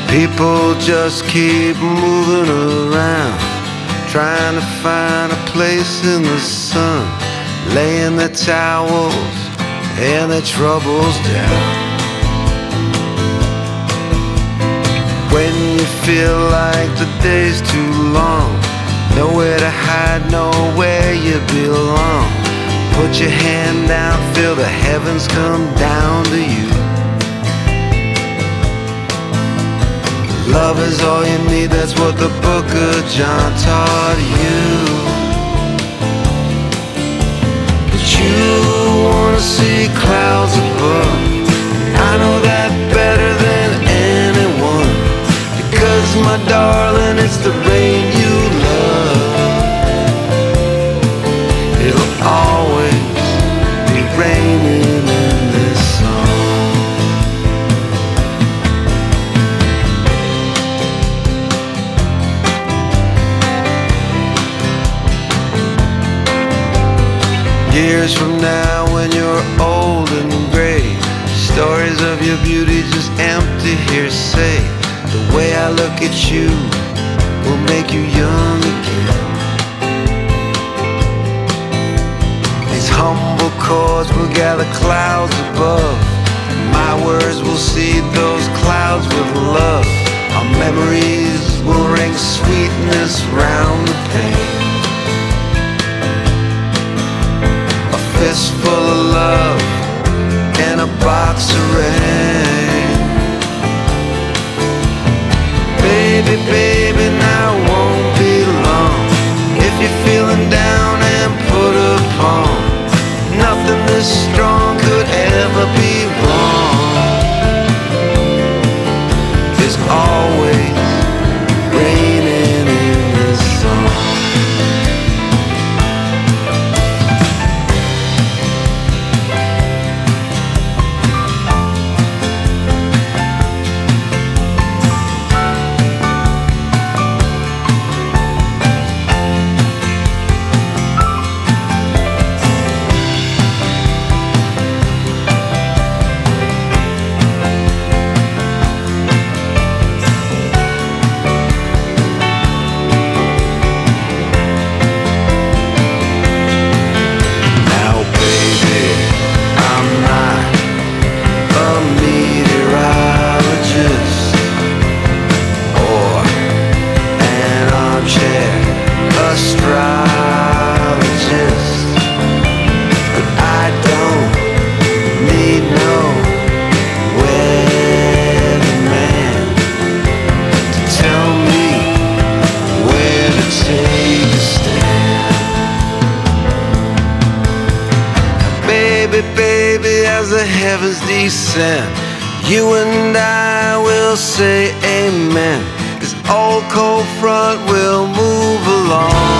People just keep moving around, trying to find a place in the sun, laying their towels and their troubles down. When you feel like the day's too long, nowhere to hide, nowhere you belong, put your hand down, feel the heavens come down to you. Love is all you need, that's what the book of John taught you. But you wanna see clouds above, I know that better than anyone, because my darling, it's the rain you love. It'll always be raining in this song. Years from now, when you're old and gray, stories of your beauty just empty hearsay. The way I look at you will make you young again. These humble chords will gather clouds above, my words will seed those clouds with love. Our memories will ring sweetness round the pain. Fistful of love in a box of rain. Baby, baby, now it won't be long. If you're feeling down and put upon, nothing this strong could ever be wrong. There's always raining in this song. Baby, as the heavens descend, you and I will say amen. This old cold front will move along.